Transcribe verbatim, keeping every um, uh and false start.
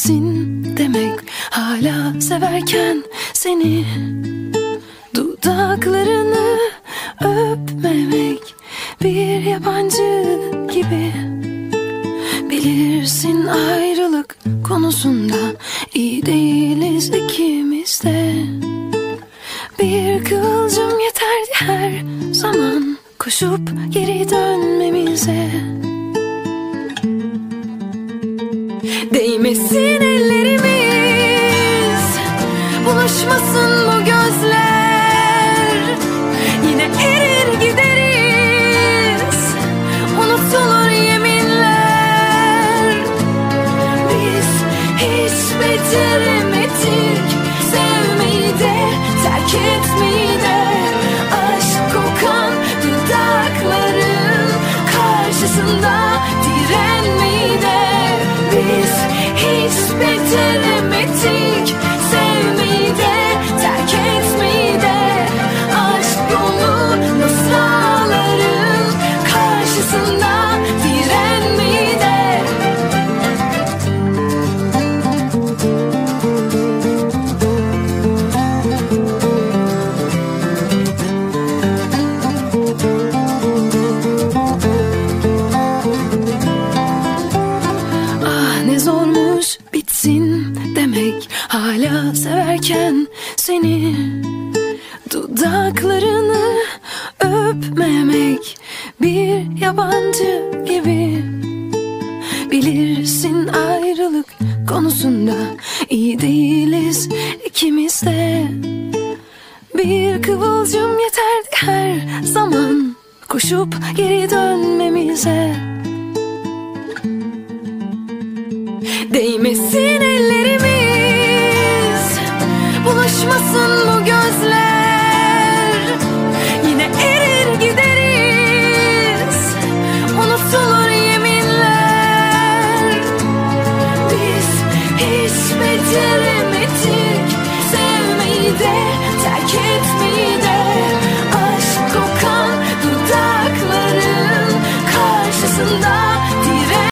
bitsin demek, hala severken seni, dudaklarını öpmemek bir yabancı gibi. Bilirsin ayrılık konusunda iyi değiliz ikimiz de. Bir kıvılcım yeterdi her zaman koşup geri dönmemize. Değmesin ellerimiz, bulaşmasın bu gözler. Yine erir gideriz, unutulur yeminler. Biz hiç beceremedik sevmeyi de, terk etmeyi de. Aşk kokan dudakların karşısında direnmeyi de. Biz hiç beceremedik sevmeyi de, terk etmeyi de. Aşk yolu mısraların karşısında direnmeyi de. Ah ne zormuş bitsin demek, hala severken seni, dudaklarını öpmemek bir yabancı gibi. Bilirsin ayrılık konusunda iyi değiliz ikimiz de. Bir kıvılcım yeterdi her zaman koşup geri dönmemize. Değmesin ellerimiz, bulaşmasın bu gözler. Yine erir gideriz, unutulur yeminler. Biz hiç beceremedik sevmeyi de, terk etmeyi